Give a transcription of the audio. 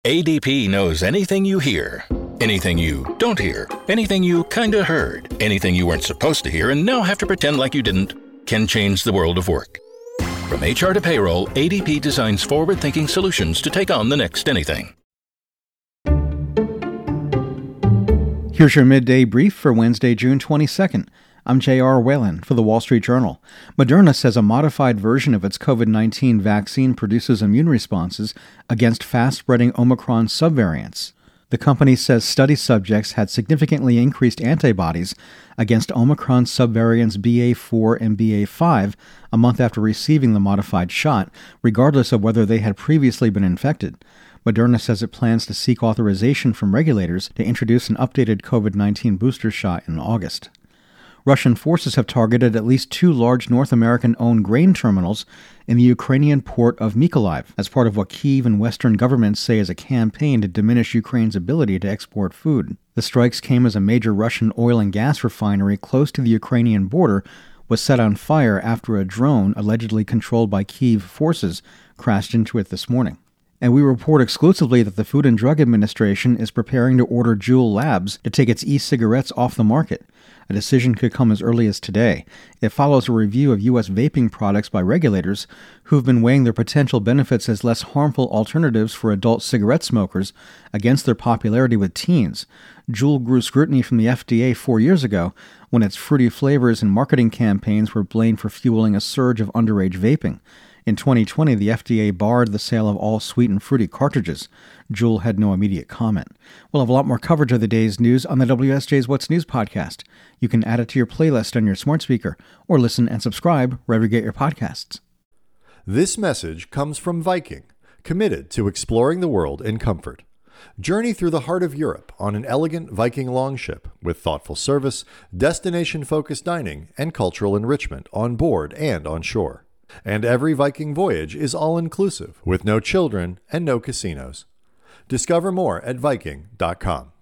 ADP knows anything you hear, anything you don't hear, anything you kinda heard, anything you weren't supposed to hear and now have to pretend like you didn't, can change the world of work. From HR to payroll, ADP designs forward-thinking solutions to take on the next anything. Here's your midday brief for Wednesday, June 22nd. I'm J.R. Whalen for The Wall Street Journal. Moderna says a modified version of its COVID-19 vaccine produces immune responses against fast-spreading Omicron subvariants. The company says study subjects had significantly increased antibodies against Omicron subvariants BA4 and BA5 a month after receiving the modified shot, regardless of whether they had previously been infected. Moderna says it plans to seek authorization from regulators to introduce an updated COVID-19 booster shot in August. Russian forces have targeted at least 2 large North American-owned grain terminals in the Ukrainian port of Mykolaiv as part of what Kyiv and Western governments say is a campaign to diminish Ukraine's ability to export food. The strikes came as a major Russian oil and gas refinery close to the Ukrainian border was set on fire after a drone allegedly controlled by Kyiv forces crashed into it this morning. And we report exclusively that the Food and Drug Administration is preparing to order Juul Labs to take its e-cigarettes off the market. A decision could come as early as today. It follows a review of U.S. vaping products by regulators who've been weighing their potential benefits as less harmful alternatives for adult cigarette smokers against their popularity with teens. Juul grew scrutiny from the FDA 4 years ago when its fruity flavors and marketing campaigns were blamed for fueling a surge of underage vaping. In 2020, the FDA barred the sale of all sweet and fruity cartridges. Juul had no immediate comment. We'll have a lot more coverage of the day's news on the WSJ's What's News podcast. You can add it to your playlist on your smart speaker or listen and subscribe wherever you get your podcasts. This message comes from Viking, committed to exploring the world in comfort. Journey through the heart of Europe on an elegant Viking longship with thoughtful service, destination-focused dining, and cultural enrichment on board and on shore. And every Viking voyage is all-inclusive, with no children and no casinos. Discover more at Viking.com.